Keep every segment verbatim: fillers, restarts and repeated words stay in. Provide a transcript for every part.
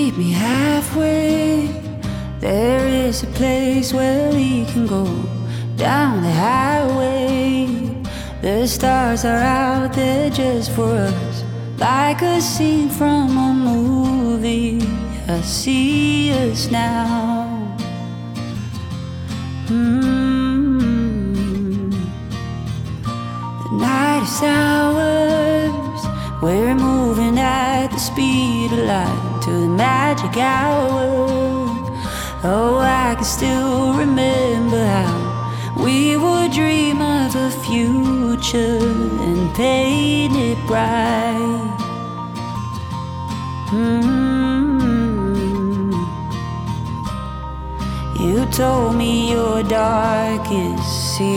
meet me halfway. There is a place where we can go down the highway. The stars are out there just for us, like a scene from a movie. I see us now. Mm-hmm. The night is ours. We're moving at the speed of light to the magic hour. Oh, I can still remember how we would dream of a future and paint it bright. Mm-hmm. You told me your darkest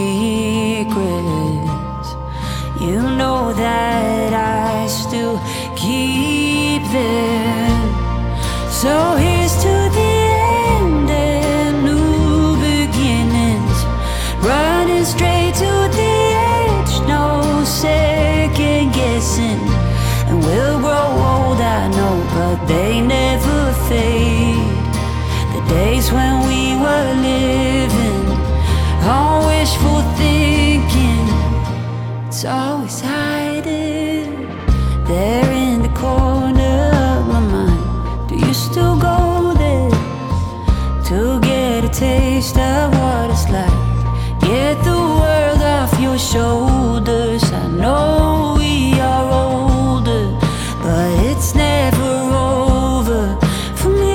secrets. You know that I still keep them. So here's to the end and new beginnings, running straight to the edge, no second guessing. And we'll grow old, I know, but they never fade. The days when we were living on wishful thinking, it's always hiding there in the corner of my mind. Do you still go there to get a taste of what it's like? Get the world off your shoulders. I know we are older, but it's never over for me.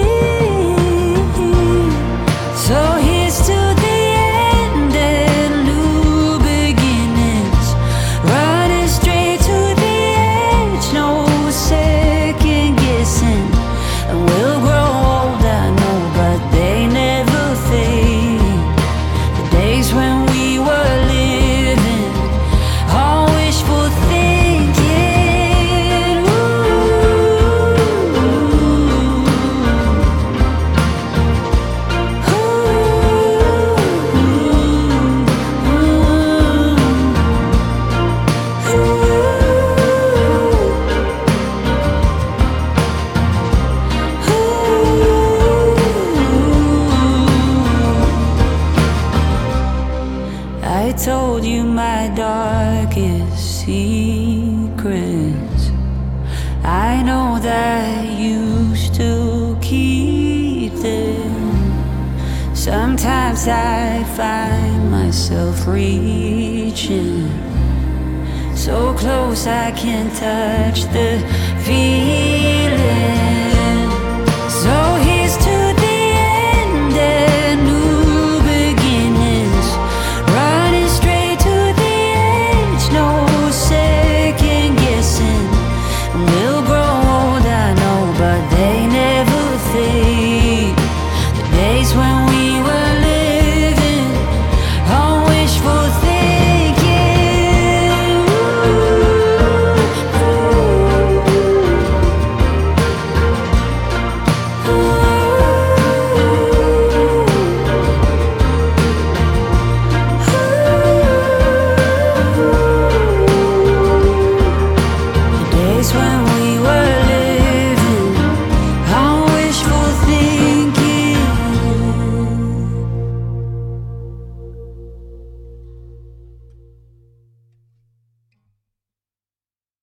So here's to the end and new beginnings, running straight to the edge, no second guessing. And we'll grow old, I know, but they never fade. The days when we were living on wishful thinking. Ooh, I told you my darkest secrets. I know that you still keep them. Sometimes I find myself reaching so close I can touch the feeling.